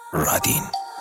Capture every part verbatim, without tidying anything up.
رادین.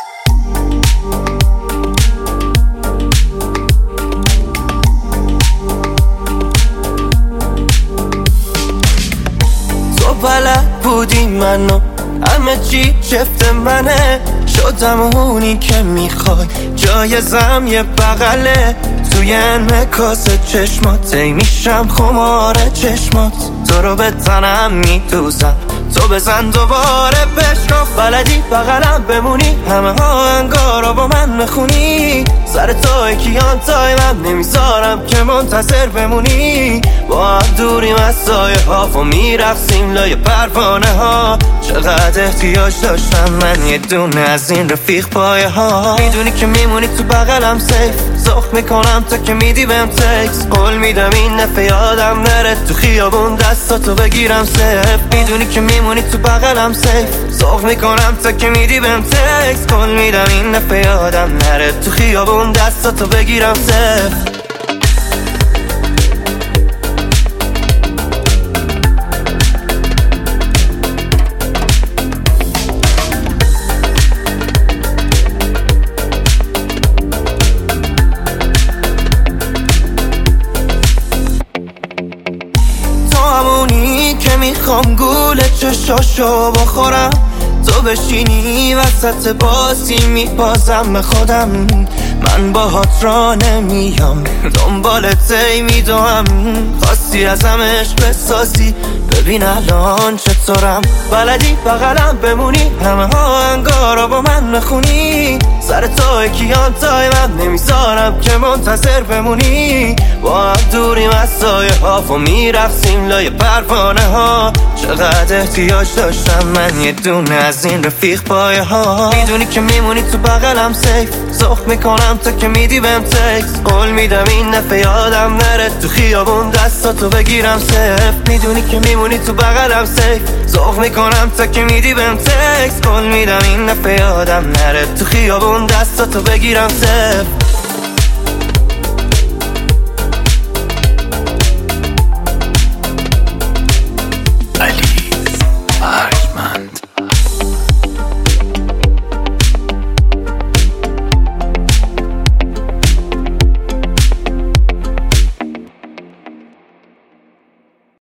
تو بلد بودی منو همه چی چفت منه، شدم اونی که میخوای، جایزم یه بغله توی انعکاس چشمات، ای میشم خمار چشمات، تو رو به تنم میدوزم، تو بزن دوباره بشکاف، بلدی بغلم بمونی، همه ها انگارا با من میخونی، سر توی کیان تای من نمیذارم که منتظر بمونی، با هم دوریم از سایه ها و میرقصیم لای پروانه ها، چقدر احتیاج داشتم من یه دونه از این رفیق پایه ها، میدونی که میمونی تو بغلم سیف، زخ میکنم تا که میدی بهم تکس، قول میدم این دفعه یادم نره تو خیابون دستاتو بگیرم سیف، میدونی که میمونی تو بغلم سیف، زخ میکنم تا که میدی بهم تکس، قول میدم این دفعه یادم نره تو خیابون دستاتو بگیرم سیف. همونی که میخوام گوله چشاشو بخورم، تو بشینی وسط بازی میبازم به خودم، من باهات را نمیام دنبالت ای میدوام، خواستی ازم عشق بسازی ببین الان چطورم، بلدی بغلم بمونی، همه ها انگارا با من نخونی، سر تو کیان تای من نمیذارم که منتظر بمونی، با هم دوریم از سایه ها و میرقصیم لای پروانه ها، چقدر احتیاج داشتم من یه دونه از این رفیق پایه ها، میدونی که میمونی تو بغلم سیف، زخ میکنم تا که میدی بهم تکس، قول میدم این دفعه یادم نره تو خیابون دستاتو بگیرم سیف، میدونی که میمونی تو بغلم سیف، زخ میکنم تا که میدی بهم تکس، قول میدم این دفعه یادم نره تو خیابون دستاتو بگیرم سیف.